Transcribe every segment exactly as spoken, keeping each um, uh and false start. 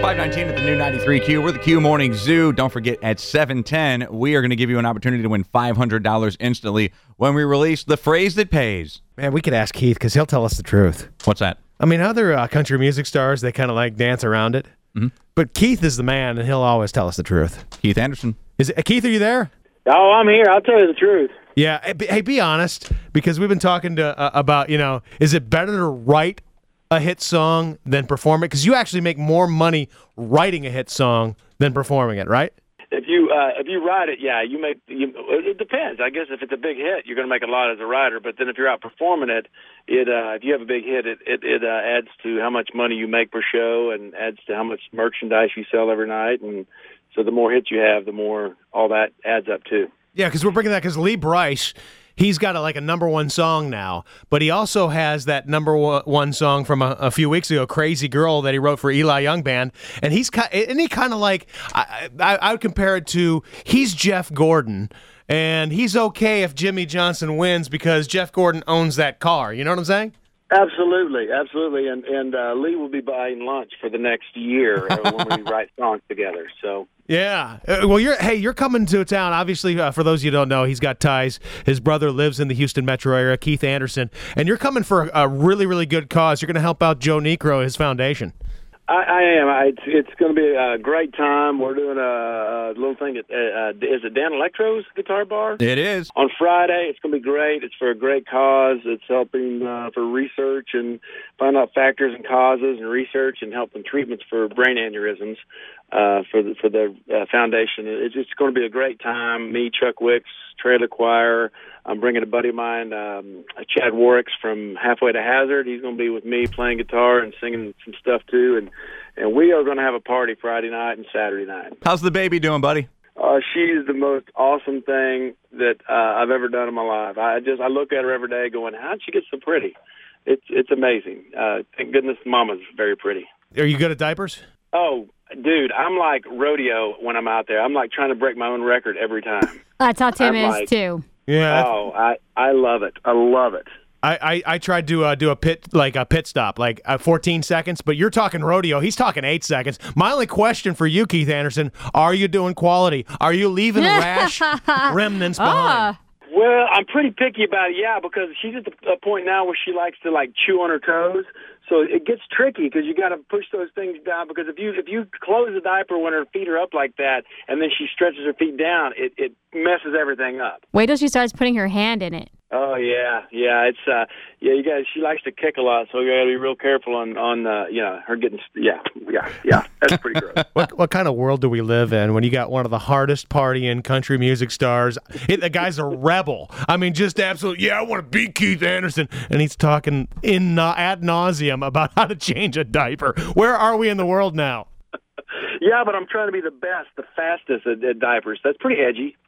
five nineteen at the new ninety-three Q. We're the Q Morning Zoo. Don't forget, at seven ten, we are going to give you an opportunity to win five hundred dollars instantly when we release the phrase that pays. Man, we could ask Keith because he'll tell us the truth. What's that? I mean, other uh, country music stars, they kind of like dance around it. Mm-hmm. But Keith is the man, and he'll always tell us the truth. Keith Anderson. Is it, uh, Keith, are you there? Oh, I'm here. I'll tell you the truth. Yeah. Hey, be, hey, be honest, because we've been talking to uh, about, you know, is it better to write a hit song than perform it? Because you actually make more money writing a hit song than performing it, right? If you uh, if you write it, yeah, you make. You, it depends. I guess if it's a big hit, you're going to make a lot as a writer. But then if you're out performing it, it uh, if you have a big hit, it it, it uh, adds to how much money you make per show, and adds to how much merchandise you sell every night. And so the more hits you have, the more all that adds up too. Yeah, because we're bringing that because Lee Brice, he's got a, like a number one song now, but he also has that number one song from a, a few weeks ago, "Crazy Girl," that he wrote for Eli Young Band, and he's and he kind of like I, I, I would compare it to he's Jeff Gordon, and he's okay if Jimmy Johnson wins because Jeff Gordon owns that car. You know what I'm saying? Absolutely, absolutely, and and uh, Lee will be buying lunch for the next year uh, when we write songs together. So. Yeah. Uh, well, you're hey, you're coming to town. Obviously, uh, for those of you who don't know, he's got ties. His brother lives in the Houston metro area, Keith Anderson, and you're coming for a, a really, really good cause. You're going to help out Joe Niekro, his foundation. I, I am. I, it's it's going to be a great time. We're doing a, a little thing at uh, is it Dan Electro's Guitar Bar? It is. On Friday. It's going to be great. It's for a great cause. It's helping uh, for research and find out factors and causes and research and helping treatments for brain aneurysms uh, for the for the uh, foundation. It's just going to be a great time. Me, Chuck Wicks, Trailer Choir. I'm bringing a buddy of mine, um, Chad Warricks from Halfway to Hazard. He's going to be with me playing guitar and singing some stuff too. And, and we are going to have a party Friday night and Saturday night. How's the baby doing, buddy? Uh, she's the most awesome thing that uh, I've ever done in my life. I just I look at her every day going, how'd she get so pretty? It's it's amazing. Uh, thank goodness Mama's very pretty. Are you good at diapers? Oh, dude, I'm like rodeo when I'm out there. I'm like trying to break my own record every time. That's how Tim I'm is, like, too. Yeah. Oh, I, I love it. I love it. I, I, I tried to uh, do a pit like a pit stop, like uh, fourteen seconds, but you're talking rodeo. He's talking eight seconds. My only question for you, Keith Anderson, are you doing quality? Are you leaving rash remnants behind? Ah. Well, I'm pretty picky about it, yeah, because she's at the a point now where she likes to like chew on her toes. So it gets tricky because you got to push those things down. Because if you if you close the diaper when her feet are up like that, and then she stretches her feet down, it, it messes everything up. Wait till she starts putting her hand in it. Oh yeah, yeah. It's uh, yeah. You guys, she likes to kick a lot, so you got to be real careful on on uh, you know, her getting. Yeah, yeah, yeah. That's pretty gross. What what kind of world do we live in when you got one of the hardest partying country music stars? It, the guy's a rebel. I mean, just absolute. Yeah, I want to be Keith Anderson, and he's talking in uh, ad nauseum about how to change a diaper. Where are we in the world now? Yeah, but I'm trying to be the best, the fastest at, at diapers. That's pretty edgy.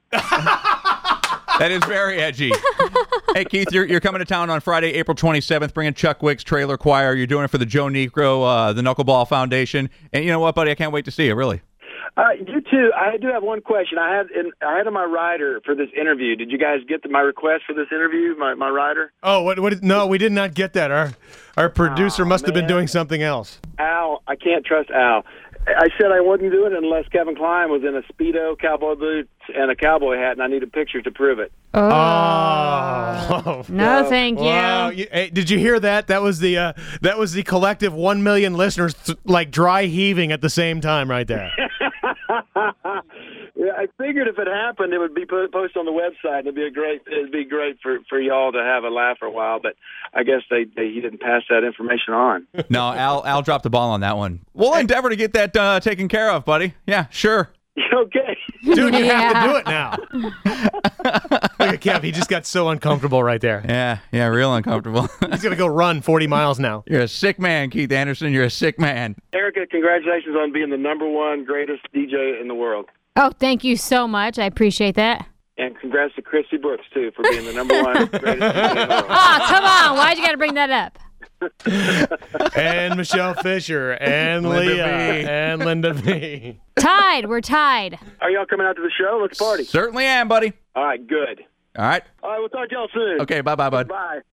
That is very edgy. Hey, Keith, you're you're coming to town on Friday, April twenty-seventh, bringing Chuck Wicks Trailer Choir. You're doing it for the Joe Niekro, uh, the Knuckleball Foundation. And you know what, buddy? I can't wait to see you, really. Uh, you too. I do have one question. I had in, I had on my rider for this interview. Did you guys get the, my request for this interview, my, my rider? Oh, what? What? No, we did not get that. Our our producer oh, must have been man. doing something else. Al, I can't trust Al. I said I wouldn't do it unless Kevin Kline was in a Speedo, cowboy boots, and a cowboy hat, and I need a picture to prove it. Oh. Oh. No, thank you. Wow. You, hey, did you hear that? That was the uh, that was the collective one million listeners th- like dry heaving at the same time right there. Yeah, I figured if it happened, it would be put, posted on the website. It'd be a great. It'd be great for, for y'all to have a laugh for a while. But I guess they, they he didn't pass that information on. No, Al Al dropped the ball on that one. We'll endeavor to get that uh, taken care of, buddy. Yeah, sure. Okay. Dude, you Yeah. have to do it now. Look at Kev. He just got so uncomfortable right there. Yeah, yeah, real uncomfortable. He's going to go run forty miles now. You're a sick man, Keith Anderson. You're a sick man. Erica, congratulations on being the number one greatest D J in the world. Oh, thank you so much. I appreciate that. And congrats to Christy Brooks, too, for being the number one greatest D J in the world. Oh, come on. Why'd you got to bring that up? And Michelle Fisher and Linda Leah V. and Linda V. Tied. We're tied. Are y'all coming out to the show? Let's party. Certainly am, buddy. All right, good. All right. All right, we'll talk to y'all soon. Okay, bye-bye, bud. Bye.